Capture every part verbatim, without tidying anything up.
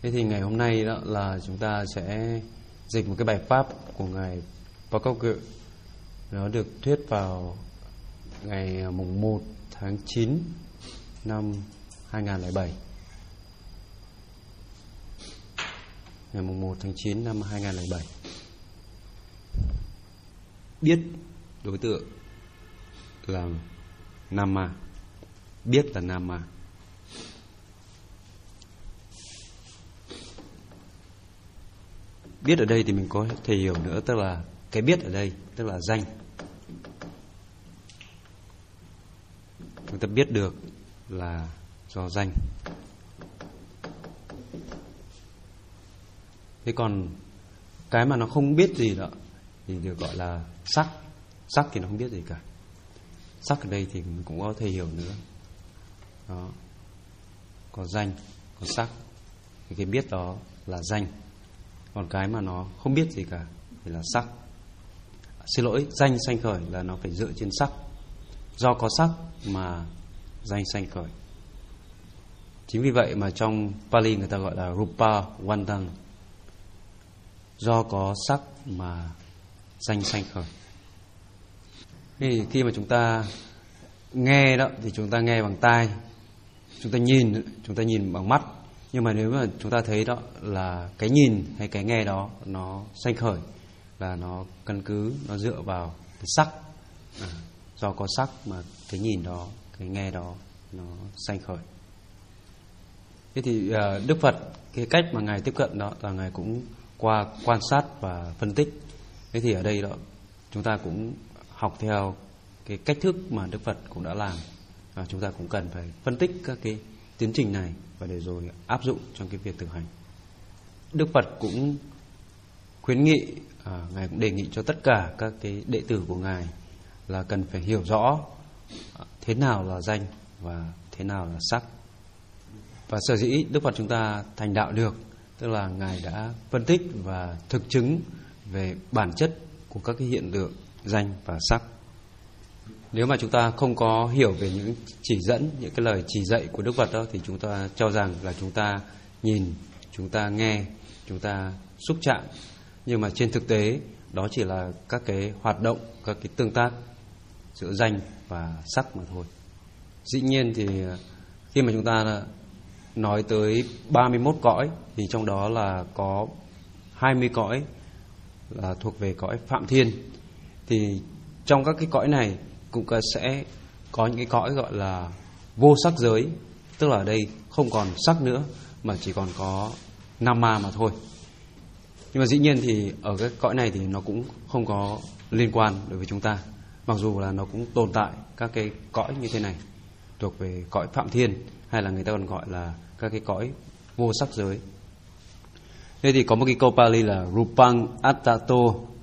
Thế thì ngày hôm nay đó là chúng ta sẽ dịch một cái bài pháp của ngài Pakokyo. Nó được thuyết vào ngày mùng một tháng chín năm hai nghìn không trăm lẻ bảy. Ngày mùng một tháng chín năm hai nghìn không trăm lẻ bảy. Biết đối tượng là Nama. Biết là Nama. Biết ở đây thì mình có thể hiểu nữa, tức là cái biết ở đây tức là danh. Chúng ta biết được là do danh. Thế còn cái mà nó không biết gì đó thì được gọi là sắc. Sắc thì nó không biết gì cả. Sắc ở đây thì mình cũng có thể hiểu nữa. Đó. Có danh, có sắc. Thì cái biết đó là danh. Còn cái mà nó không biết gì cả thì là sắc. Xin lỗi, danh sanh khởi là nó phải dựa trên sắc. Do có sắc mà danh sanh khởi. Chính vì vậy mà trong Pali người ta gọi là Rupa Vantang. Do có sắc mà danh sanh khởi. Thì khi mà chúng ta nghe đó thì chúng ta nghe bằng tai, chúng ta nhìn, chúng ta nhìn bằng mắt. Nhưng mà nếu mà chúng ta thấy đó là cái nhìn hay cái nghe đó nó sanh khởi là nó căn cứ, nó dựa vào cái sắc. À, do có sắc mà cái nhìn đó, cái nghe đó nó sanh khởi. Thế thì uh, Đức Phật, cái cách mà Ngài tiếp cận đó là Ngài cũng qua quan sát và phân tích. Thế thì ở đây đó chúng ta cũng học theo cái cách thức mà Đức Phật cũng đã làm. Và chúng ta cũng cần phải phân tích các cái tiến trình này và để rồi áp dụng trong cái việc thực hành. Đức Phật cũng khuyến nghị, à, Ngài cũng đề nghị cho tất cả các cái đệ tử của Ngài là cần phải hiểu rõ thế nào là danh và thế nào là sắc. Và sở dĩ Đức Phật chúng ta thành đạo được, tức là Ngài đã phân tích và thực chứng về bản chất của các cái hiện tượng danh và sắc. Nếu mà chúng ta không có hiểu về những chỉ dẫn, những cái lời chỉ dạy của Đức Phật đó, thì chúng ta cho rằng là chúng ta nhìn, chúng ta nghe, chúng ta xúc chạm. Nhưng mà trên thực tế đó chỉ là các cái hoạt động, các cái tương tác giữa danh và sắc mà thôi. Dĩ nhiên thì khi mà chúng ta nói tới ba mươi mốt cõi thì trong đó là có hai mươi cõi là thuộc về cõi Phạm Thiên. Thì trong các cái cõi này cũng sẽ có những cái cõi gọi là vô sắc giới, tức là ở đây không còn sắc nữa mà chỉ còn có Nama mà thôi. Nhưng mà dĩ nhiên thì ở cái cõi này thì nó cũng không có liên quan đối với chúng ta, mặc dù là nó cũng tồn tại các cái cõi như thế này thuộc về cõi Phạm Thiên, hay là người ta còn gọi là các cái cõi vô sắc giới. Thế thì có một cái câu Pali là Rupang Attato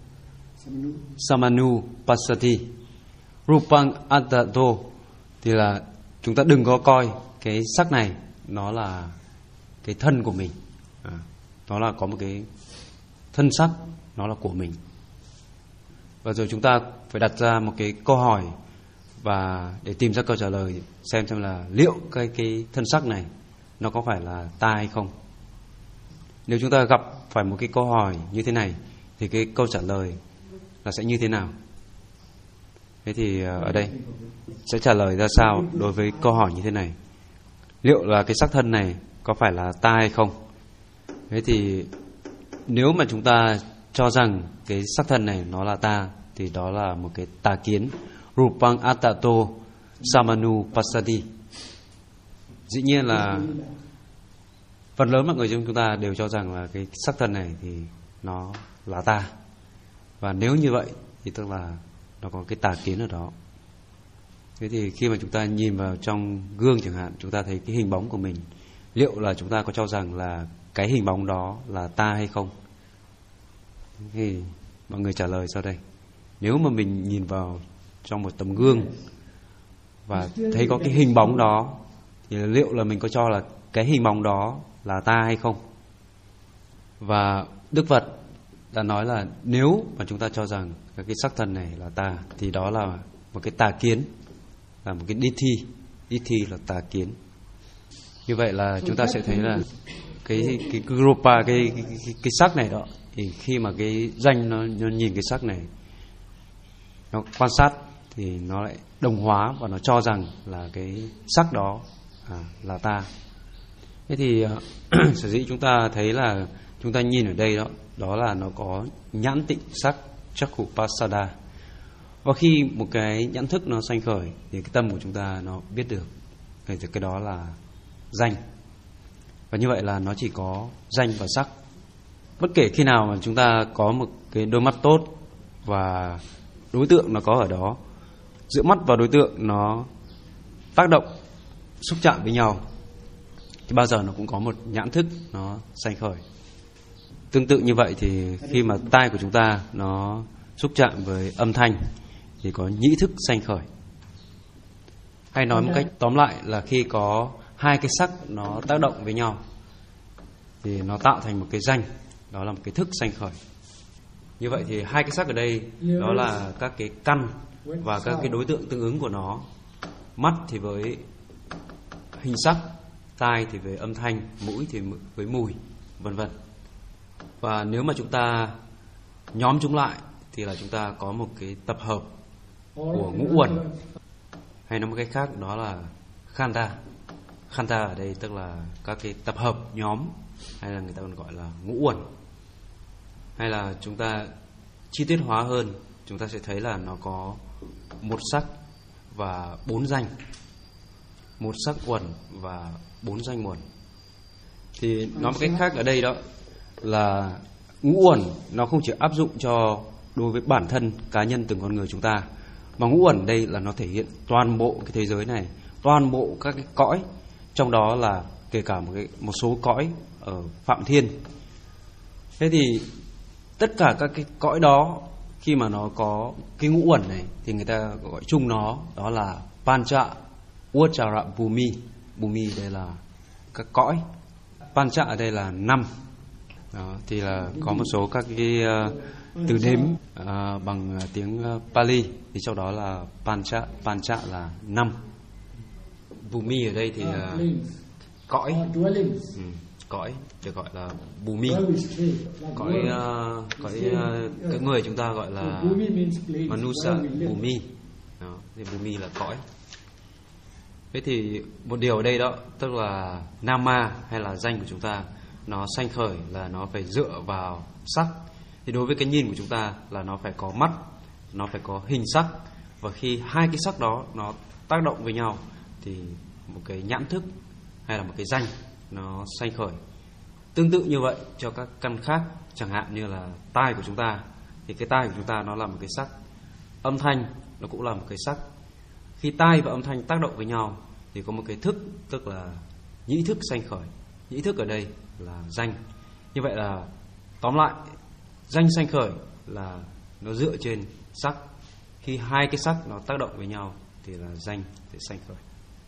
Samanu Passati. Rupang Attato thì là chúng ta đừng có coi cái sắc này nó là cái thân của mình, à, nó là có một cái thân sắc, nó là của mình. Và rồi chúng ta phải đặt ra một cái câu hỏi và để tìm ra câu trả lời, xem xem là liệu cái cái thân sắc này nó có phải là ta hay không. Nếu chúng ta gặp phải một cái câu hỏi như thế này thì cái câu trả lời là sẽ như thế nào? Thế thì ở đây sẽ trả lời ra sao đối với câu hỏi như thế này? Liệu là cái sắc thân này có phải là ta hay không? Thế thì nếu mà chúng ta cho rằng cái sắc thân này nó là ta thì đó là một cái tà kiến. Rupang Attato Samanu Passati. Dĩ nhiên là phần lớn mọi người trong chúng ta đều cho rằng là cái sắc thân này thì nó là ta. Và nếu như vậy thì tức là nó có cái tà kiến ở đó. Thế thì khi mà chúng ta nhìn vào trong gương chẳng hạn, chúng ta thấy cái hình bóng của mình, liệu là chúng ta có cho rằng là cái hình bóng đó là ta hay không? Thì mọi người trả lời sau đây. Nếu mà mình nhìn vào trong một tấm gương và thấy có cái hình bóng đó thì liệu là mình có cho là cái hình bóng đó là ta hay không? Và Đức Phật đã nói là nếu mà chúng ta cho rằng cái sắc thân này là ta thì đó là một cái tà kiến, là một cái dithi. Dithi là tà kiến. Như vậy là chúng ta sẽ thấy là cái cái rupa, cái cái, cái cái sắc này đó, thì khi mà cái danh nó, nó nhìn cái sắc này, nó quan sát thì nó lại đồng hóa và nó cho rằng là cái sắc đó à, là ta. Thế thì sở dĩ chúng ta thấy là chúng ta nhìn ở đây đó, đó là nó có nhãn tịnh sắc Chakkupassada. Và khi một cái nhãn thức nó sanh khởi thì cái tâm của chúng ta nó biết được cái, cái đó là danh. Và như vậy là nó chỉ có danh và sắc. Bất kể khi nào mà chúng ta có một cái đôi mắt tốt và đối tượng nó có ở đó, giữa mắt và đối tượng nó tác động, xúc chạm với nhau, thì bao giờ nó cũng có một nhãn thức nó sanh khởi. Tương tự như vậy thì khi mà tai của chúng ta nó xúc chạm với âm thanh thì có nhĩ thức sanh khởi. Hay nói một cách tóm lại là khi có hai cái sắc nó tác động với nhau thì nó tạo thành một cái danh, đó là một cái thức sanh khởi. Như vậy thì hai cái sắc ở đây đó là các cái căn và các cái đối tượng tương ứng của nó. Mắt thì với hình sắc, tai thì với âm thanh, mũi thì với mùi, vân vân. Và nếu mà chúng ta nhóm chúng lại thì là chúng ta có một cái tập hợp của ngũ uẩn, hay nói một cách khác đó là khanta. Khanta ở đây tức là các cái tập hợp nhóm, hay là người ta còn gọi là ngũ uẩn. Hay là chúng ta chi tiết hóa hơn, chúng ta sẽ thấy là nó có một sắc và bốn danh, một sắc uẩn và bốn danh uẩn. Thì nói một cách khác ở đây đó là ngũ uẩn nó không chỉ áp dụng cho đối với bản thân cá nhân từng con người chúng ta, mà ngũ uẩn đây là nó thể hiện toàn bộ cái thế giới này, toàn bộ các cái cõi, trong đó là kể cả một cái một số cõi ở phạm thiên. Thế thì tất cả các cái cõi đó khi mà nó có cái ngũ uẩn này thì người ta gọi chung nó đó là Pancha Uchara Bhumi. Bhumi đây là các cõi, Pancha ở đây là năm. Đó, thì là có một số các cái uh, từ đếm uh, bằng tiếng uh, Pali, thì trong đó là Pancha, Pancha là năm. Bhumi ở đây thì uh, cõi, ừ, cõi được gọi là Bhumi. Cõi uh, cõi uh, các người chúng ta gọi là Manusa Bhumi. Đó, thì Bhumi là cõi. Thế thì một điều ở đây đó, tức là Nama hay là danh của chúng ta nó sanh khởi là nó phải dựa vào sắc. Thì đối với cái nhìn của chúng ta là nó phải có mắt, nó phải có hình sắc. Và khi hai cái sắc đó nó tác động với nhau thì một cái nhãn thức hay là một cái danh nó sanh khởi. Tương tự như vậy cho các căn khác, chẳng hạn như là tai của chúng ta, thì cái tai của chúng ta nó là một cái sắc. Âm thanh nó cũng là một cái sắc. Khi tai và âm thanh tác động với nhau thì có một cái thức, tức là nhĩ thức sanh khởi. Nhĩ thức ở đây là danh. Như vậy là tóm lại, danh sanh khởi là nó dựa trên sắc. Khi hai cái sắc nó tác động với nhau thì là danh sẽ sanh khởi.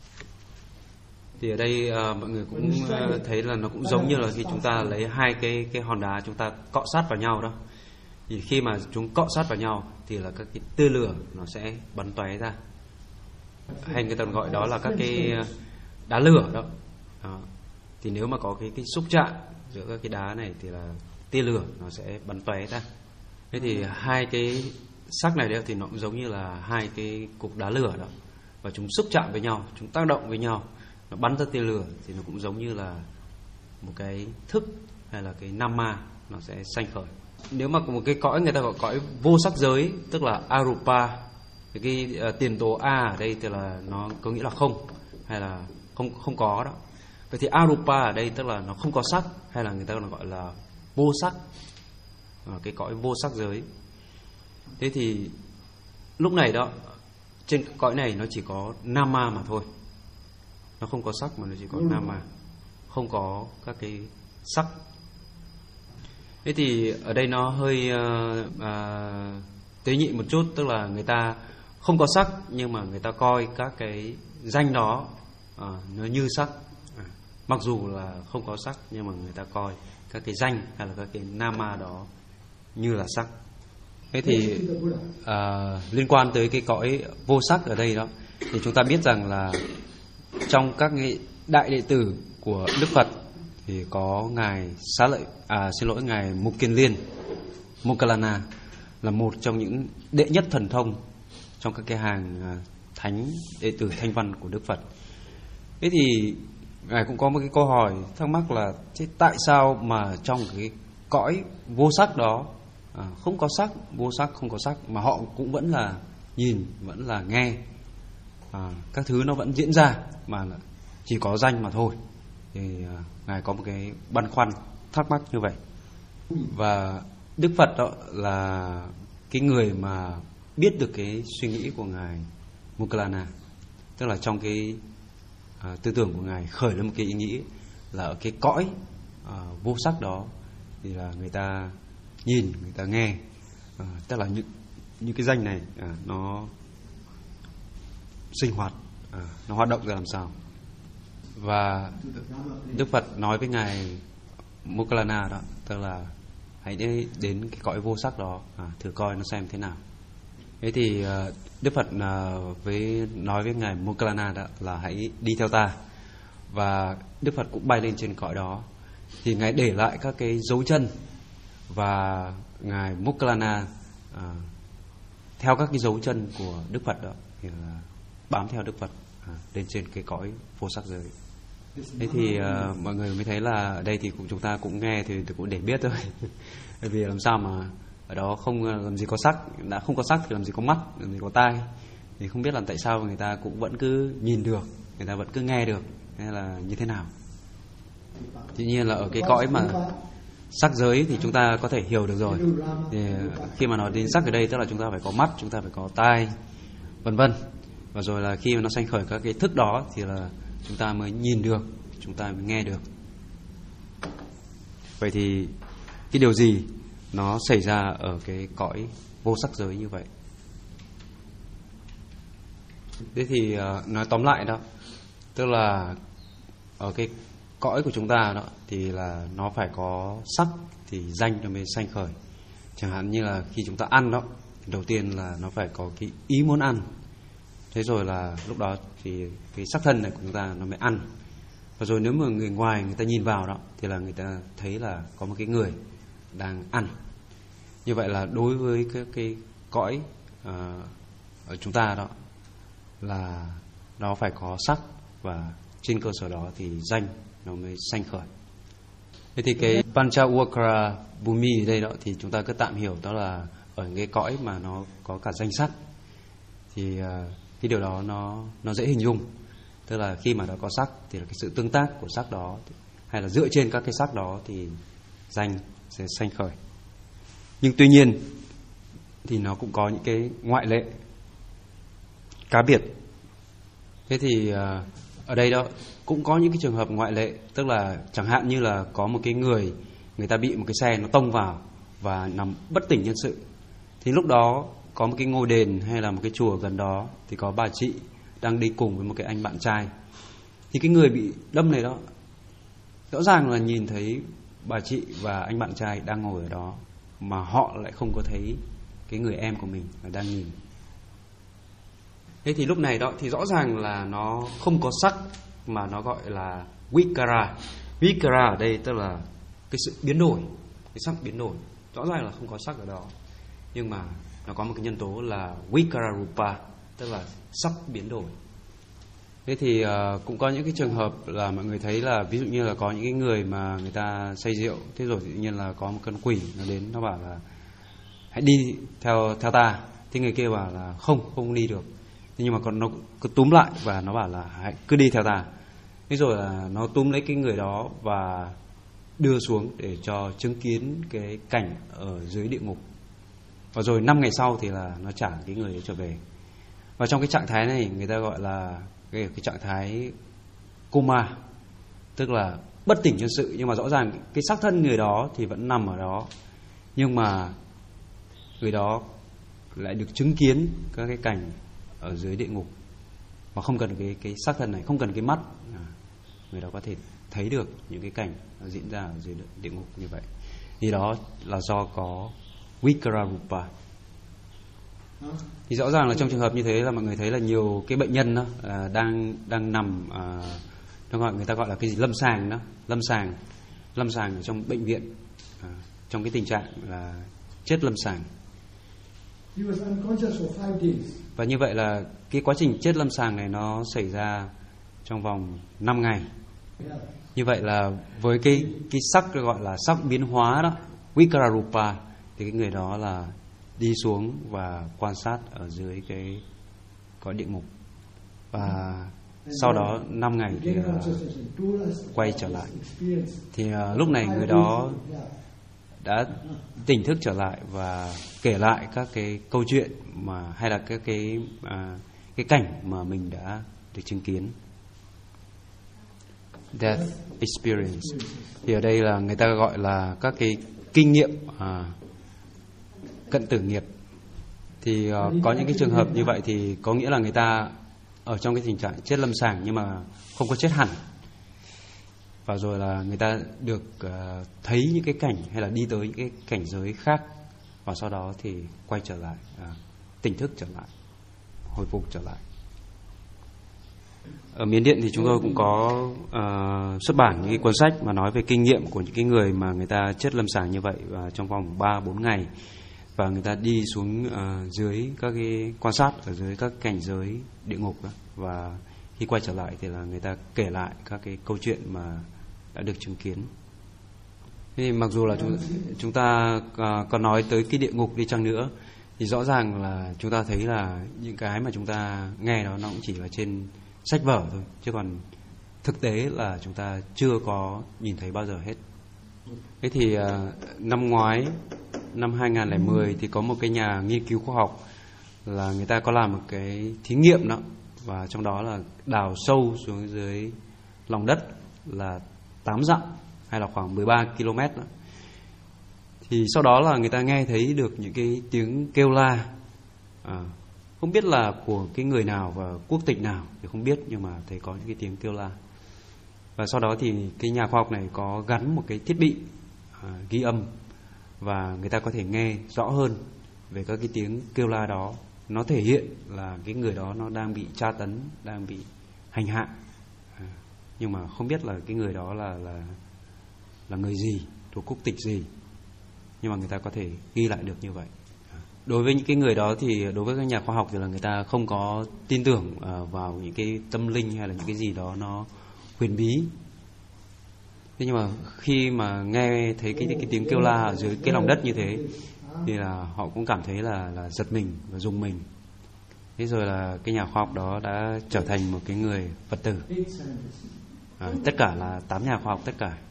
Thì ở đây uh, mọi người cũng uh, thấy là nó cũng giống như là khi chúng ta lấy hai cái cái hòn đá chúng ta cọ sát vào nhau đó. Thì khi mà chúng cọ sát vào nhau thì là các cái tia lửa nó sẽ bắn tóe ra. Hay người ta gọi đó là các cái đá lửa đó. Đó. Thì nếu mà có cái cái xúc chạm giữa các cái đá này thì là tia lửa nó sẽ bắn tóe ra. Thế thì hai cái sắc này đấy thì nó cũng giống như là hai cái cục đá lửa đó, và chúng xúc chạm với nhau, chúng tác động với nhau, nó bắn ra tia lửa thì nó cũng giống như là một cái thức hay là cái nama nó sẽ sanh khởi. Nếu mà một cái cõi người ta gọi cõi vô sắc giới, tức là arupa, thì cái uh, tiền tố a ở đây thì là nó có nghĩa là không hay là không không có đó. Vậy thì arupa ở đây tức là nó không có sắc, hay là người ta còn gọi là vô sắc, à, cái cõi vô sắc giới. Thế thì lúc này đó, trên cõi này nó chỉ có nama mà thôi, nó không có sắc mà nó chỉ có nama, không có các cái sắc. Thế thì ở đây nó hơi uh, uh, tế nhị một chút, tức là người ta không có sắc nhưng mà người ta coi các cái danh đó uh, nó như sắc. À, mặc dù là không có sắc nhưng mà người ta coi các cái danh hay là các cái nama đó như là sắc. Thế thì uh, liên quan tới cái cõi vô sắc ở đây đó, thì chúng ta biết rằng là trong các cái đại đệ tử của Đức Phật thì có ngài Xá Lợi à xin lỗi ngài Mục Kiền Liên Moggallana, là một trong những đệ nhất thần thông trong các cái hàng à, thánh đệ tử thanh văn của Đức Phật. Thế thì ngài cũng có một cái câu hỏi thắc mắc là thế tại sao mà trong cái cõi vô sắc đó, à, không có sắc, vô sắc không có sắc, mà họ cũng vẫn là nhìn, vẫn là nghe, à, các thứ nó vẫn diễn ra mà chỉ có danh mà thôi. Thì à, ngài có một cái băn khoăn thắc mắc như vậy. Và Đức Phật đó là cái người mà biết được cái suy nghĩ của ngài Moggallana, tức là trong cái à, tư tưởng của ngài khởi lên một cái ý nghĩ là ở cái cõi à, vô sắc đó thì là người ta nhìn, người ta nghe, à, tức là những những cái danh này à, nó sinh hoạt, à, nó hoạt động ra làm sao. Và Đức Phật nói với ngài Moggallana đó, tức là hãy đi đến cái cõi vô sắc đó, à, thử coi nó xem thế nào. Thế thì uh, Đức Phật uh, với nói với ngài Moggallana đó là hãy đi theo ta. Và Đức Phật cũng bay lên trên cõi đó. Thì ngài để lại các cái dấu chân, và ngài Moggallana uh, theo các cái dấu chân của Đức Phật đó thì uh, bám theo Đức Phật uh, lên trên cái cõi vô sắc giới. Thế thì uh, mọi người mới thấy là ở đây thì cũng, chúng ta cũng nghe thì cũng để biết thôi. Bởi vì làm sao mà ở đó không làm gì có sắc, đã không có sắc thì làm gì có mắt, làm gì có tai. Thì không biết là tại sao người ta cũng vẫn cứ nhìn được, người ta vẫn cứ nghe được, hay là như thế nào. Tuy nhiên là ở cái cõi mà sắc giới thì chúng ta có thể hiểu được rồi. Thì khi mà nói đến sắc ở đây tức là chúng ta phải có mắt, chúng ta phải có tai, vân vân. Và rồi là khi mà nó sanh khởi các cái thức đó thì là chúng ta mới nhìn được, chúng ta mới nghe được. Vậy thì cái điều gì nó xảy ra ở cái cõi vô sắc giới như vậy? Thế thì nói tóm lại đó, tức là ở cái cõi của chúng ta đó thì là nó phải có sắc thì danh nó mới sanh khởi. Chẳng hạn như là khi chúng ta ăn đó, đầu tiên là nó phải có cái ý muốn ăn. Thế rồi là lúc đó thì cái sắc thân này của chúng ta nó mới ăn. Và rồi nếu mà người ngoài người ta nhìn vào đó thì là người ta thấy là có một cái người đang ăn. Như vậy là đối với cái, cái cõi uh, ở chúng ta đó là nó phải có sắc, và trên cơ sở đó thì danh nó mới sanh khởi. Thế thì cái Panchawakra Bhumi ở đây đó thì chúng ta cứ tạm hiểu đó là ở cái cõi mà nó có cả danh sắc. Thì uh, cái điều đó nó nó dễ hình dung. Tức là khi mà nó có sắc thì là cái sự tương tác của sắc đó, hay là dựa trên các cái sắc đó thì danh sẽ sanh khởi. Nhưng tuy nhiên thì nó cũng có những cái ngoại lệ cá biệt. Thế thì ở đây đó cũng có những cái trường hợp ngoại lệ. Tức là chẳng hạn như là có một cái người, người ta bị một cái xe nó tông vào và nằm bất tỉnh nhân sự. Thì lúc đó có một cái ngôi đền hay là một cái chùa gần đó thì có bà chị đang đi cùng với một cái anh bạn trai. Thì cái người bị đâm này đó, rõ ràng là nhìn thấy bà chị và anh bạn trai đang ngồi ở đó, mà họ lại không có thấy cái người em của mình là đang nhìn. Thế thì lúc này đó thì rõ ràng là nó không có sắc, mà nó gọi là Vikara. Vikara ở đây tức là cái sự biến đổi, cái sắc biến đổi. Rõ ràng là không có sắc ở đó, nhưng mà nó có một cái nhân tố là Vikara Rupa, tức là sắc biến đổi. Thế thì uh, cũng có những cái trường hợp là mọi người thấy là ví dụ như là có những cái người mà người ta say rượu, thế rồi tự nhiên là có một con quỷ nó đến, nó bảo là hãy đi theo theo ta. Thế người kia bảo là không, không đi được. Thế nhưng mà còn nó cứ túm lại và nó bảo là hãy cứ đi theo ta. Thế rồi là nó túm lấy cái người đó và đưa xuống để cho chứng kiến cái cảnh ở dưới địa ngục. Và rồi năm ngày sau thì là nó trả cái người ấy trở về. Và trong cái trạng thái này người ta gọi là cái, cái trạng thái coma, tức là bất tỉnh nhân sự. Nhưng mà rõ ràng cái xác thân người đó thì vẫn nằm ở đó, nhưng mà người đó lại được chứng kiến các cái cảnh ở dưới địa ngục, mà không cần cái cái xác thân này, không cần cái mắt, người đó có thể thấy được những cái cảnh diễn ra ở dưới địa ngục như vậy. Thì đó là do có Vikara Rupa. Thì rõ ràng là trong trường hợp như thế là mọi người thấy là nhiều cái bệnh nhân đó à, đang đang nằm à, nó gọi người ta gọi là cái gì lâm sàng đó, lâm sàng lâm sàng ở trong bệnh viện, à, trong cái tình trạng là chết lâm sàng. He was unconscious for five days. Và như vậy là cái quá trình chết lâm sàng này nó xảy ra trong vòng năm ngày. Yeah. Như vậy là với cái cái sắc gọi là sắc biến hóa đó, Vikararupa, thì cái người đó là đi xuống và quan sát ở dưới cái cõi địa ngục. Và sau đó năm ngày thì uh, quay trở lại. Thì uh, lúc này người đó đã tỉnh thức trở lại và kể lại các cái câu chuyện mà hay là các cái uh, cái cảnh mà mình đã được chứng kiến. Death experience. Thì ở đây là người ta gọi là các cái kinh nghiệm uh, cận tử nghiệp. Thì uh, có những cái trường hợp như vậy thì có nghĩa là người ta ở trong cái tình trạng chết lâm sàng nhưng mà không có chết hẳn. Và rồi là người ta được uh, thấy những cái cảnh hay là đi tới những cái cảnh giới khác, và sau đó thì quay trở lại, uh, tỉnh thức trở lại, hồi phục trở lại. Ở Miến Điện thì chúng tôi cũng có uh, xuất bản những cái cuốn sách mà nói về kinh nghiệm của những cái người mà người ta chết lâm sàng như vậy uh, trong vòng ba bốn ngày, và người ta đi xuống uh, dưới các cái quan sát ở dưới các cảnh giới địa ngục đó. Và khi quay trở lại thì là người ta kể lại các cái câu chuyện mà đã được chứng kiến. Thì mặc dù là chúng, chúng ta uh, có nói tới cái địa ngục đi chăng nữa, thì rõ ràng là chúng ta thấy là những cái mà chúng ta nghe đó nó cũng chỉ là trên sách vở thôi, chứ còn thực tế là chúng ta chưa có nhìn thấy bao giờ hết. Thế thì uh, năm ngoái, năm hai không không không thì có một cái nhà nghiên cứu khoa học là người ta có làm một cái thí nghiệm đó, và trong đó là đào sâu xuống dưới lòng đất là tám dặm hay là khoảng mười ba ki lô mét đó. Thì sau đó là người ta nghe thấy được những cái tiếng kêu la, à, không biết là của cái người nào và quốc tịch nào thì không biết, nhưng mà thấy có những cái tiếng kêu la. Và sau đó thì cái nhà khoa học này có gắn một cái thiết bị à, ghi âm, và người ta có thể nghe rõ hơn về các cái tiếng kêu la đó. Nó thể hiện là cái người đó nó đang bị tra tấn, đang bị hành hạ, à, nhưng mà không biết là cái người đó là là là người gì, thuộc quốc tịch gì, nhưng mà người ta có thể ghi lại được như vậy. Đối với những cái người đó thì đối với các nhà khoa học thì là người ta không có tin tưởng uh, vào những cái tâm linh hay là những cái gì đó nó huyền bí. Thế nhưng mà khi mà nghe thấy cái, cái tiếng kêu la ở dưới cái lòng đất như thế thì là họ cũng cảm thấy là là giật mình và rùng mình. Thế rồi là cái nhà khoa học đó đã trở thành một cái người Phật tử. À, tất cả là tám nhà khoa học tất cả.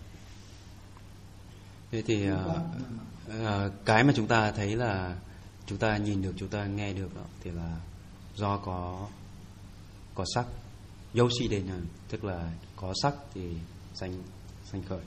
Thế thì uh, uh, cái mà chúng ta thấy là chúng ta nhìn được, chúng ta nghe được đó, thì là do có có sắc, yoshi đề nàn, tức là có sắc thì sanh sanh khởi.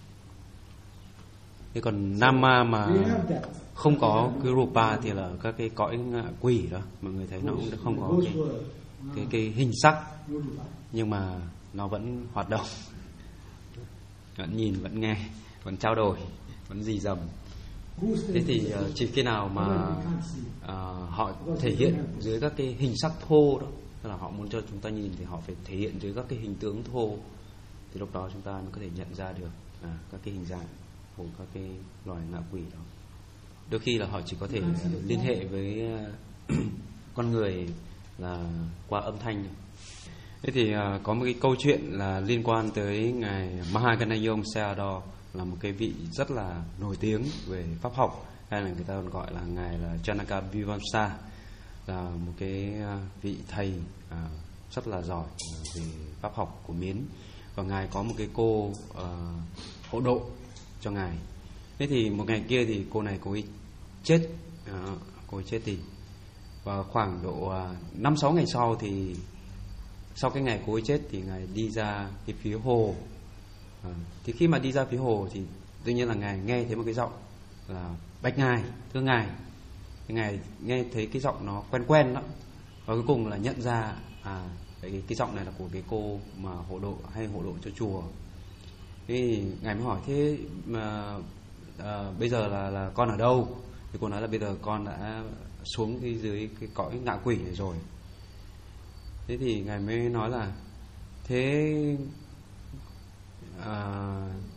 Thế còn nama mà không có cái rupa thì là các cái cõi ngạ quỷ đó, mọi người thấy nó cũng không có cái cái, cái hình sắc, nhưng mà nó vẫn hoạt động, vẫn nhìn, vẫn nghe, vẫn trao đổi, vẫn rì rầm. Thế thì uh, chỉ khi nào mà uh, họ thể hiện dưới các cái hình sắc thô đó, tức là họ muốn cho chúng ta nhìn thì họ phải thể hiện dưới các cái hình tướng thô, thì lúc đó chúng ta mới có thể nhận ra được à, các cái hình dạng của các cái loài ngạ quỷ đó. Đôi khi là họ chỉ có thể uh, liên hệ với uh, con người là qua âm thanh. Thế thì uh, có một cái câu chuyện là liên quan tới ngài Mahaganayom Sayadaw, là một cái vị rất là nổi tiếng về pháp học, hay là người ta còn gọi là ngài là Janaka Vivamsa, là một cái vị thầy à, rất là giỏi về pháp học của Miến, và ngài có một cái cô à, hộ độ cho ngài. Thế thì một ngày kia thì cô này cô ấy chết, à, cô ấy chết thì và khoảng độ à, năm sáu ngày sau thì sau cái ngày cô ấy chết thì ngài đi ra cái phía hồ. À, thì khi mà đi ra phía hồ thì tự nhiên là ngài nghe thấy một cái giọng là bạch ngài, thưa ngài. Thì ngài nghe thấy cái giọng nó quen quen đó, và cuối cùng là nhận ra à cái cái giọng này là của cái cô mà hộ độ hay hộ độ cho chùa. Thì ngài mới hỏi thế mà à, bây giờ là là con ở đâu? Thì cô nói là bây giờ con đã xuống cái dưới cái cõi ngạ quỷ này rồi. Thế thì ngài mới nói là thế à,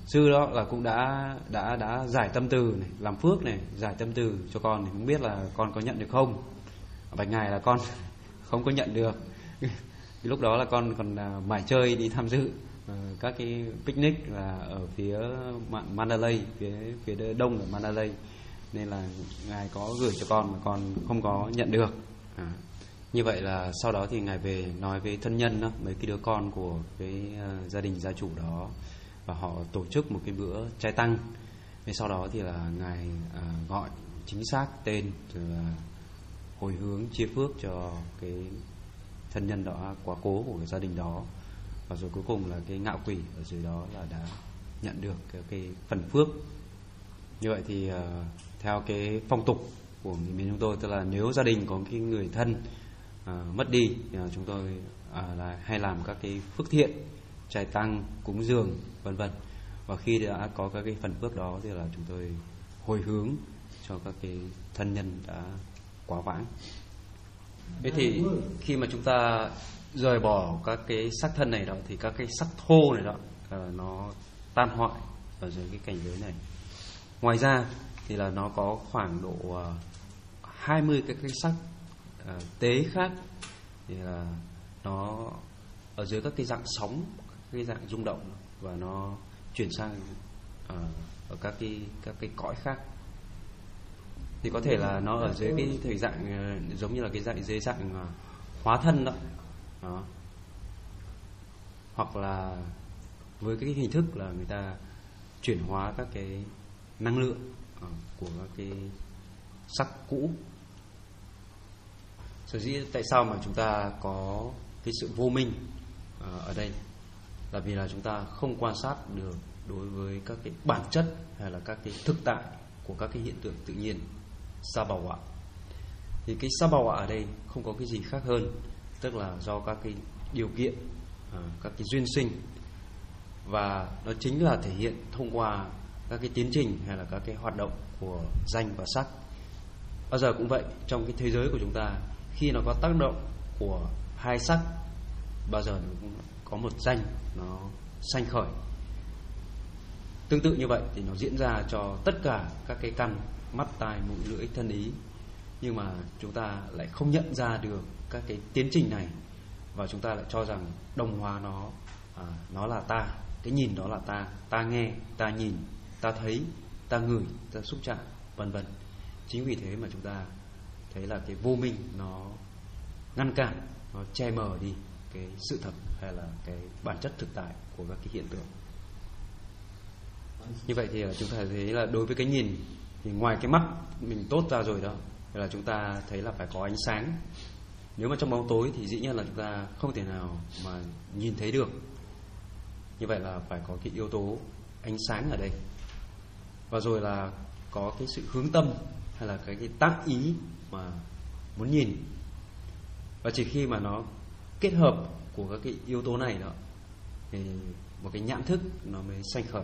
sư đó là cũng đã đã đã giải tâm từ này, làm phước này, giải tâm từ cho con thì không biết là con có nhận được không. Bạch ngài là con không có nhận được. Lúc đó là con còn mải chơi đi tham dự các cái picnic là ở phía Mandalay, phía phía đông ở Mandalay, nên là ngài có gửi cho con mà con không có nhận được. À, như vậy là sau đó thì ngài về nói với thân nhân đó, mấy cái đứa con của cái uh, gia đình gia chủ đó, và họ tổ chức một cái bữa trai tăng. Thế sau đó thì là ngài uh, gọi chính xác tên rồi là hồi hướng chia phước cho cái thân nhân đó, quá cố của cái gia đình đó, và rồi cuối cùng là cái ngạo quỷ ở dưới đó là đã nhận được cái, cái phần phước. Như vậy thì uh, theo cái phong tục của người miền chúng tôi, tức là nếu gia đình có cái người thân uh, mất đi thì uh, chúng tôi uh, là hay làm các cái phước thiện, trai tăng, cúng dường vân vân, và khi đã có các cái phần phước đó thì là chúng tôi hồi hướng cho các cái thân nhân đã quá vãng. Thế thì khi mà chúng ta rời bỏ các cái xác thân này đó, thì các cái sắc thô này đó uh, nó tan hoại ở dưới cái cảnh giới này. Ngoài ra thì là nó có khoảng độ uh, hai mươi cái cái sắc uh, tế khác, thì là nó ở dưới các cái dạng sóng, cái dạng rung động, và nó chuyển sang uh, ở các cái các cái cõi khác. Thì có thể là nó ở dưới cái thời dạng uh, giống như là cái dạng dưới dạng uh, hóa thân đó. đó, hoặc là với cái hình thức là người ta chuyển hóa các cái năng lượng uh, của các cái sắc cũ. Sở dĩ tại sao mà chúng ta có cái sự vô minh uh, ở đây là vì là chúng ta không quan sát được đối với các cái bản chất hay là các cái thực tại của các cái hiện tượng tự nhiên sa bảo ạ. Thì cái sa bảo ạ ở đây không có cái gì khác hơn, tức là do các cái điều kiện, uh, các cái duyên sinh, và nó chính là thể hiện thông qua các cái tiến trình hay là các cái hoạt động của danh và sắc. Bao giờ cũng vậy, trong cái thế giới của chúng ta, khi nó có tác động của hai sắc, bao giờ nó cũng có một danh nó sanh khởi. Tương tự như vậy thì nó diễn ra cho tất cả các cái căn mắt, tai, mũi, lưỡi, thân, ý. Nhưng mà chúng ta lại không nhận ra được các cái tiến trình này, và chúng ta lại cho rằng đồng hóa nó, à, nó là ta, cái nhìn đó là ta, ta nghe, ta nhìn, ta thấy, ta ngửi, ta xúc chạm, vân vân. Chính vì thế mà chúng ta thấy là cái vô minh nó ngăn cản, nó che mờ đi cái sự thật hay là cái bản chất thực tại của các cái hiện tượng. Như vậy thì chúng ta thấy là đối với cái nhìn thì ngoài cái mắt mình tốt ra rồi đó, là chúng ta thấy là phải có ánh sáng. Nếu mà trong bóng tối thì dĩ nhiên là chúng ta không thể nào mà nhìn thấy được. Như vậy là phải có cái yếu tố ánh sáng ở đây, và rồi là có cái sự hướng tâm hay là cái, cái tác ý mà muốn nhìn. Và chỉ khi mà nó kết hợp của các cái yếu tố này đó thì một cái nhãn thức nó mới sanh khởi.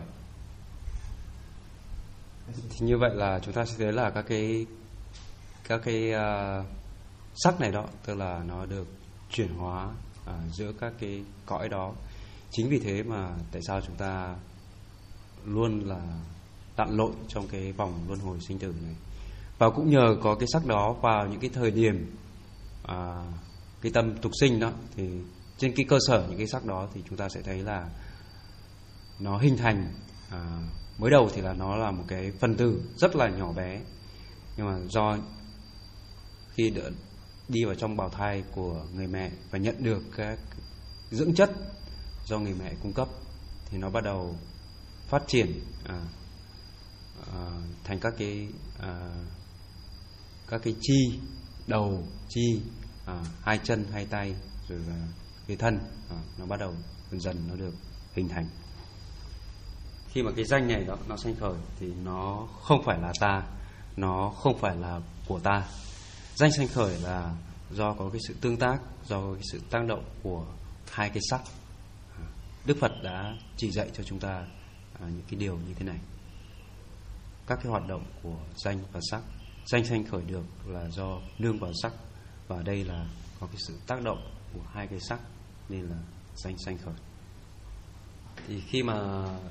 Thì như vậy là chúng ta sẽ thấy là các cái các cái uh, sắc này đó, tức là nó được chuyển hóa uh, giữa các cái cõi đó. Chính vì thế mà tại sao chúng ta luôn là lặn lội trong cái vòng luân hồi sinh tử này. Và cũng nhờ có cái sắc đó vào những cái thời điểm à, cái tâm tục sinh đó, thì trên cái cơ sở những cái sắc đó thì chúng ta sẽ thấy là nó hình thành à, mới đầu thì là nó là một cái phần tử rất là nhỏ bé, nhưng mà do khi đỡ, đi vào trong bào thai của người mẹ và nhận được các dưỡng chất do người mẹ cung cấp, thì nó bắt đầu phát triển à, à, thành các cái à, các cái chi, đầu, chi, à, hai chân, hai tay, rồi là cái thân, à, nó bắt đầu dần dần nó được hình thành. Khi mà cái danh này đó nó sanh khởi thì nó không phải là ta, nó không phải là của ta. Danh sanh khởi là do có cái sự tương tác, do cái sự tác động của hai cái sắc. Đức Phật đã chỉ dạy cho chúng ta à, những cái điều như thế này. Các cái hoạt động của danh và sắc, danh sanh khởi được là do nương vào sắc, và ở đây là có cái sự tác động của hai cái sắc nên là danh sanh khởi. Thì khi mà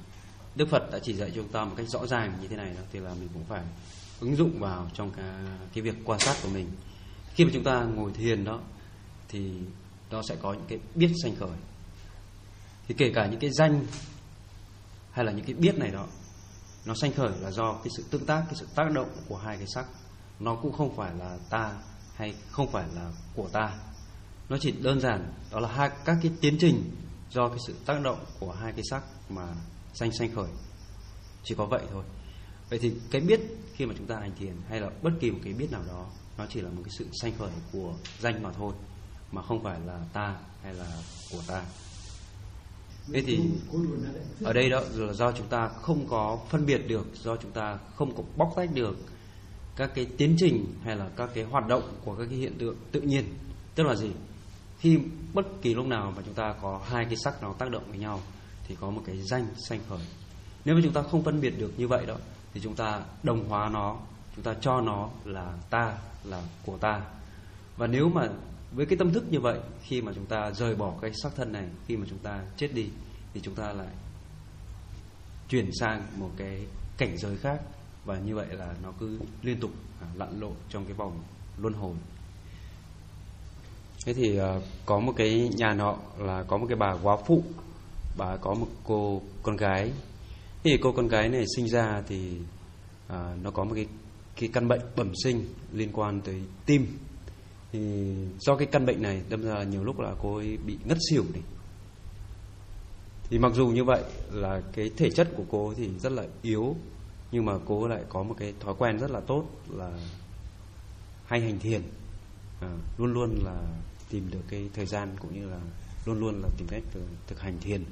Đức Phật đã chỉ dạy cho chúng ta một cách rõ ràng như thế này đó, thì là mình cũng phải ứng dụng vào trong cái, cái việc quan sát của mình. Khi mà chúng ta ngồi thiền đó thì nó sẽ có những cái biết sanh khởi. Thì kể cả những cái danh hay là những cái biết này đó, nó sanh khởi là do cái sự tương tác, cái sự tác động của hai cái sắc. Nó cũng không phải là ta hay không phải là của ta. Nó chỉ đơn giản đó là hai các cái tiến trình do cái sự tác động của hai cái sắc mà sanh sanh khởi. Chỉ có vậy thôi. Vậy thì cái biết khi mà chúng ta hành thiền hay là bất kỳ một cái biết nào đó, nó chỉ là một cái sự sanh khởi của danh mà thôi, mà không phải là ta hay là của ta. Thế thì ở đây đó là do chúng ta không có phân biệt được, do chúng ta không có bóc tách được các cái tiến trình hay là các cái hoạt động của các cái hiện tượng tự nhiên. Tức là gì? Khi bất kỳ lúc nào mà chúng ta có hai cái sắc nó tác động với nhau thì có một cái danh sanh khởi. Nếu mà chúng ta không phân biệt được như vậy đó thì chúng ta đồng hóa nó, chúng ta cho nó là ta, là của ta. Và nếu mà với cái tâm thức như vậy, khi mà chúng ta rời bỏ cái sắc thân này, khi mà chúng ta chết đi thì chúng ta lại chuyển sang một cái cảnh giới khác. Và như vậy là nó cứ liên tục lặn lội trong cái vòng luân hồi. Thế thì uh, có một cái nhà nọ là có một cái bà góa phụ, bà có một cô con gái. Thì cô con gái này sinh ra thì uh, nó có một cái cái căn bệnh bẩm sinh liên quan tới tim. Thì do cái căn bệnh này đâm ra nhiều lúc là cô ấy bị ngất xỉu này. Thì mặc dù như vậy là cái thể chất của cô thì rất là yếu, nhưng mà cô lại có một cái thói quen rất là tốt là hay hành thiền, à, luôn luôn là tìm được cái thời gian cũng như là luôn luôn là tìm cách thực hành thiền.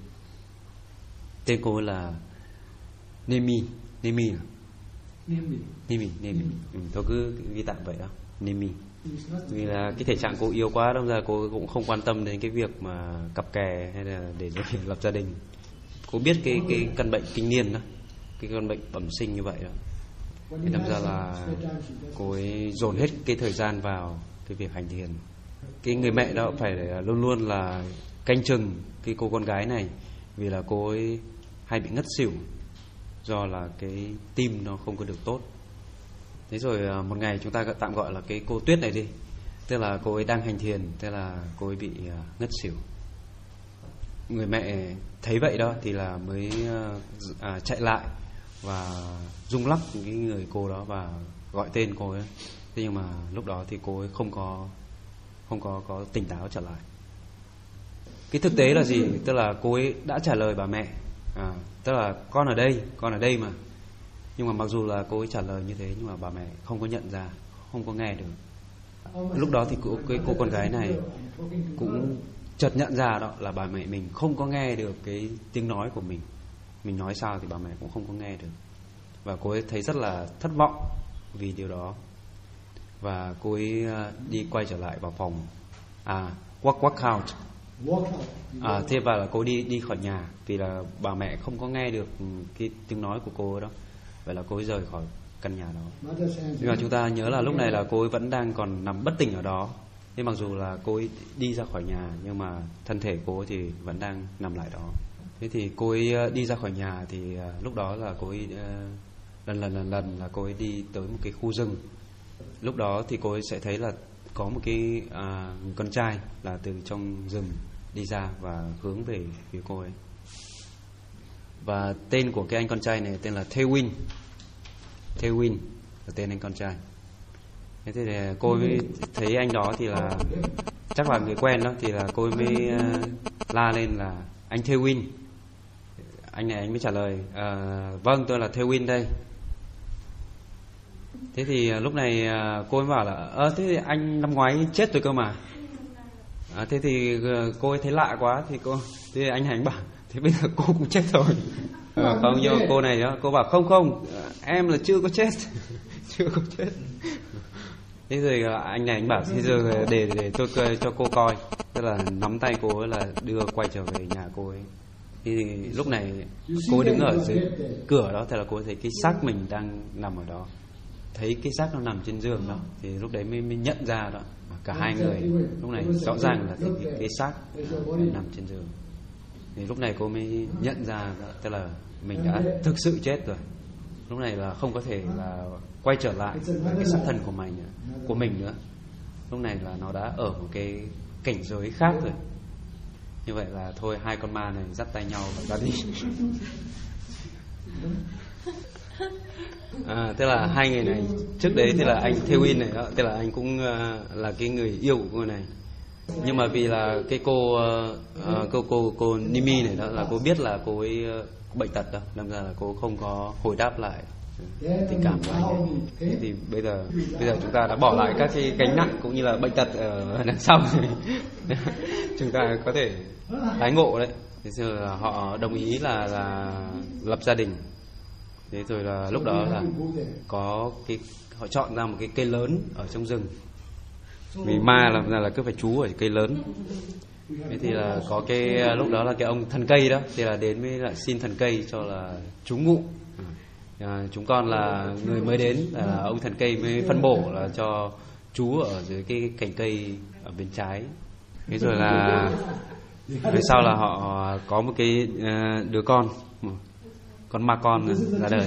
Tên cô là Nemi, Nemi à? Nemi, Nemi, Nemi. Ừ, tôi cứ ghi tạm vậy đó, Nemi. Vì là cái thể trạng cô yếu quá, đâm ra cô cũng không quan tâm đến cái việc mà cặp kè hay là để lập gia đình. Cô biết cái cái căn bệnh kinh niên đó, cái căn bệnh bẩm sinh như vậy đó. Thì đâm ra là cô ấy dồn hết cái thời gian vào cái việc hành thiền. Cái người mẹ đó phải luôn luôn là canh chừng cái cô con gái này, vì là cô ấy hay bị ngất xỉu do là cái tim nó không có được tốt. Thế rồi một ngày chúng ta tạm gọi là cái cô Tuyết này đi, tức là cô ấy đang hành thiền, tức là cô ấy bị ngất xỉu. Người mẹ thấy vậy đó thì là mới à, chạy lại và rung lắc cái người cô đó và gọi tên cô ấy. Thế nhưng mà lúc đó thì cô ấy không có không có có tỉnh táo trở lại. Cái thực tế là gì? Tức là cô ấy đã trả lời bà mẹ, à, tức là con ở đây, con ở đây mà. Nhưng mà mặc dù là cô ấy trả lời như thế nhưng mà bà mẹ không có nhận ra, không có nghe được. Lúc đó thì cô, cái cô con gái này cũng chợt nhận ra đó là bà mẹ mình không có nghe được cái tiếng nói của mình. Mình nói sao thì bà mẹ cũng không có nghe được. Và cô ấy thấy rất là thất vọng vì điều đó. Và cô ấy đi quay trở lại vào phòng. À, walk, walk out. À, thế và là cô đi đi khỏi nhà vì là bà mẹ không có nghe được cái tiếng nói của cô đó. Vậy là cô ấy rời khỏi căn nhà đó. Nhưng mà chúng ta nhớ là lúc này là cô ấy vẫn đang còn nằm bất tỉnh ở đó. Thế mặc dù là cô ấy đi ra khỏi nhà nhưng mà thân thể cô ấy thì vẫn đang nằm lại đó. Thế thì cô ấy đi ra khỏi nhà thì lúc đó là cô ấy lần lần lần lần là cô ấy đi tới một cái khu rừng. Lúc đó thì cô ấy sẽ thấy là có một cái à, con trai là từ trong rừng đi ra và hướng về phía cô ấy. Và tên của cái anh con trai này tên là Thewin. Thewin là tên anh con trai. Thế thì cô ấy thấy anh đó thì là chắc là người quen đó, thì là cô ấy mới uh, la lên là anh Thewin. Anh này anh mới trả lời uh, vâng, tôi là Thewin đây. Thế thì uh, lúc này uh, cô ấy bảo là ơ thế thì anh năm ngoái chết rồi cơ mà. À, thế thì uh, cô ấy thấy lạ quá thì cô thế thì anh này anh bảo thế bây giờ cô cũng chết rồi. À, không, nhưng mà cô này đó, cô bảo không không, em là chưa có chết, chưa có chết. Thế rồi anh này anh bảo thế giờ để để tôi cho cô coi, tức là nắm tay cô ấy là đưa quay trở về nhà cô ấy. Thì lúc này cô ấy đứng ở dưới cửa đó, thế là cô ấy thấy cái xác mình đang nằm ở đó, thấy cái xác nó nằm trên giường đó, thì lúc đấy mới, mới nhận ra đó, cả hai người lúc này rõ ràng là cái, cái xác nằm trên giường. Thì lúc này cô mới nhận ra đó, tức là mình đã thực sự chết rồi. Lúc này là không có thể là quay trở lại với cái xác thân của mình của mình nữa. Lúc này là nó đã ở một cái cảnh giới khác rồi. Như vậy là thôi, hai con ma này dắt tay nhau và ra đi. À, tức là hai người này trước đấy thì là anh Theo-in này đó, tức là anh cũng uh, là cái người yêu của cô này. Nhưng mà vì là cái cô uh, cô cô cô Nimi này đó là cô biết là cô ấy uh, bệnh tật đâu, nên ra là cô không có hồi đáp lại tình cảm của anh ấy. Thế thì bây giờ bây giờ chúng ta đã bỏ lại các cái gánh nặng cũng như là bệnh tật ở đằng sau thì chúng ta có thể tái ngộ đấy. Thế giờ là họ đồng ý là là lập gia đình. Thế rồi là lúc đó là có cái họ chọn ra một cái cây lớn ở trong rừng. Vì ma làm ra là cứ phải trú ở cây lớn. Thế thì là có cái lúc đó là cái ông thần cây đó thì là đến với lại xin thần cây cho là trú ngụ. À, chúng con là người mới đến, là ông thần cây mới phân bổ là cho trú ở dưới cái cành cây ở bên trái. Thế rồi là về sau là họ có một cái uh, đứa con, con ma con ra đời.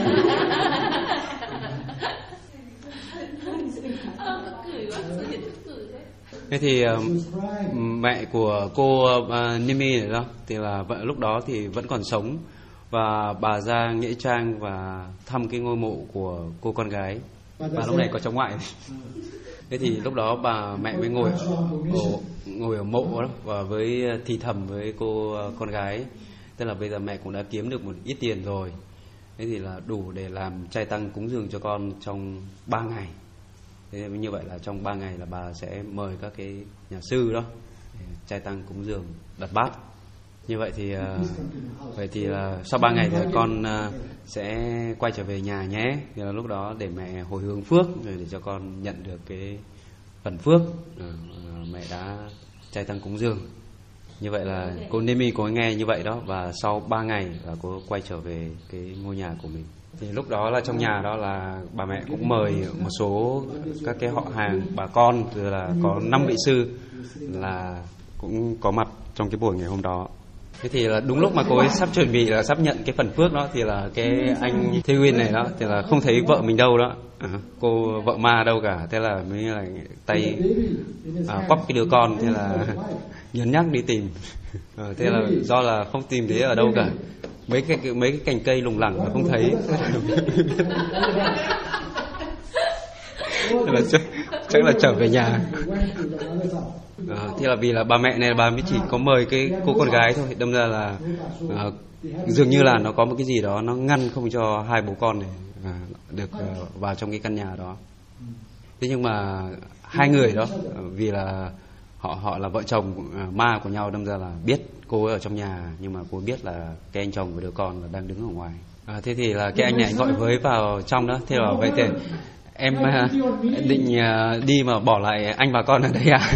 Thế thì uh, mẹ của cô uh, Nimi này đó thì là lúc đó thì vẫn còn sống, và bà ra nghĩa trang và thăm cái ngôi mộ của cô con gái. Bà lúc này có cháu ngoại. Thế thì lúc đó bà mẹ mới ngồi ở, ngồi ở mộ đó và với thì thầm với cô con gái, tức là bây giờ mẹ cũng đã kiếm được một ít tiền rồi, thế thì là đủ để làm trai tăng cúng dường cho con trong ba ngày. Thế như vậy là trong ba ngày là bà sẽ mời các cái nhà sư đó để trai tăng cúng dường đặt bát. Như vậy thì uh, vậy thì uh, sau ba ngày thì con uh, sẽ quay trở về nhà nhé. Thì là lúc đó để mẹ hồi hướng phước rồi để cho con nhận được cái phần phước uh, mẹ đã trai tăng cúng dường. Như vậy là cô Nemi có nghe như vậy đó, và sau ba ngày là cô quay trở về cái ngôi nhà của mình. Thì lúc đó là trong nhà đó là bà mẹ cũng mời một số các cái họ hàng, bà con, rồi là có năm vị sư là cũng có mặt trong cái buổi ngày hôm đó. Thế thì là đúng lúc mà cô ấy sắp chuẩn bị là sắp nhận cái phần phước đó thì là cái anh Theo-in này đó thì là không thấy vợ mình đâu đó, à, cô vợ ma đâu cả. Thế là mới là tay à, quắp cái đứa con, thế là nhấn nhắc đi tìm. À, thế là do là không tìm thấy ở đâu cả, mấy cái mấy cái cành cây lủng lẳng là không thấy. Thế là chắc, chắc là trở về nhà. À, thế là vì là bà mẹ này bà mới chỉ có mời cái cô con gái thôi, đâm ra là à, dường như là nó có một cái gì đó nó ngăn không cho hai bố con này à, được à, vào trong cái căn nhà đó. Thế nhưng mà hai người đó vì là họ họ là vợ chồng à, ma của nhau, đâm ra là biết cô ấy ở trong nhà, nhưng mà cô biết là cái anh chồng và đứa con là đang đứng ở ngoài. À, thế thì là cái anh này gọi với vào trong đó, thế là vậy thì em à, định à, đi mà bỏ lại anh và con ở đây à?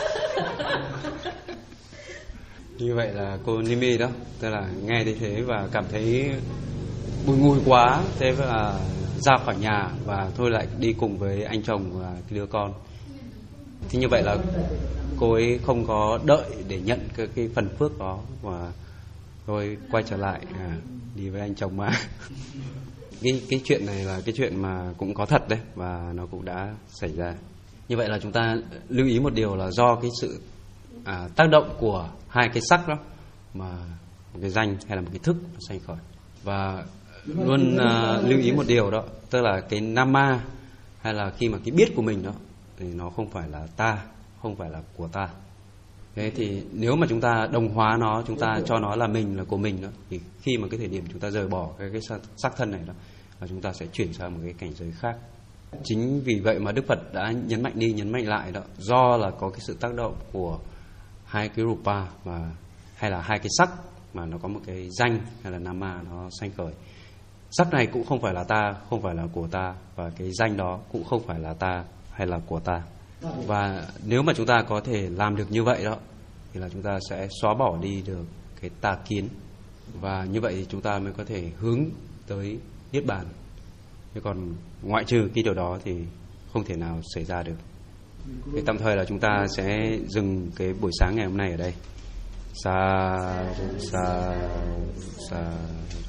Như vậy là cô Nimi đó, tức là nghe thấy thế và cảm thấy bùi ngùi quá, thế là ra khỏi nhà và thôi lại đi cùng với anh chồng và cái đứa con. Thì như vậy là cô ấy không có đợi để nhận cái, cái phần phước đó và rồi quay trở lại à, đi với anh chồng mà. Cái cái chuyện này là cái chuyện mà cũng có thật đấy, và nó cũng đã xảy ra. Như vậy là chúng ta lưu ý một điều là do cái sự à, tác động của hai cái sắc đó mà một cái danh hay là một cái thức nó sanh khởi. Và luôn à, lưu ý một điều đó, tức là cái nama hay là khi mà cái biết của mình đó thì nó không phải là ta, không phải là của ta. Thế thì nếu mà chúng ta đồng hóa nó, chúng ta cho nó là mình, là của mình đó, thì khi mà cái thời điểm chúng ta rời bỏ cái, cái sắc thân này đó, là chúng ta sẽ chuyển sang một cái cảnh giới khác. Chính vì vậy mà Đức Phật đã nhấn mạnh đi nhấn mạnh lại đó, do là có cái sự tác động của hai cái rupa mà hay là hai cái sắc mà nó có một cái danh hay là nama nó sanh khởi. Sắc này cũng không phải là ta, không phải là của ta, và cái danh đó cũng không phải là ta hay là của ta. Và nếu mà chúng ta có thể làm được như vậy đó thì là chúng ta sẽ xóa bỏ đi được cái tà kiến, và như vậy thì chúng ta mới có thể hướng tới niết bàn. Thế còn ngoại trừ cái điều đó thì không thể nào xảy ra được. Thì tạm thời là chúng ta sẽ dừng cái buổi sáng ngày hôm nay ở đây. Sa sa sa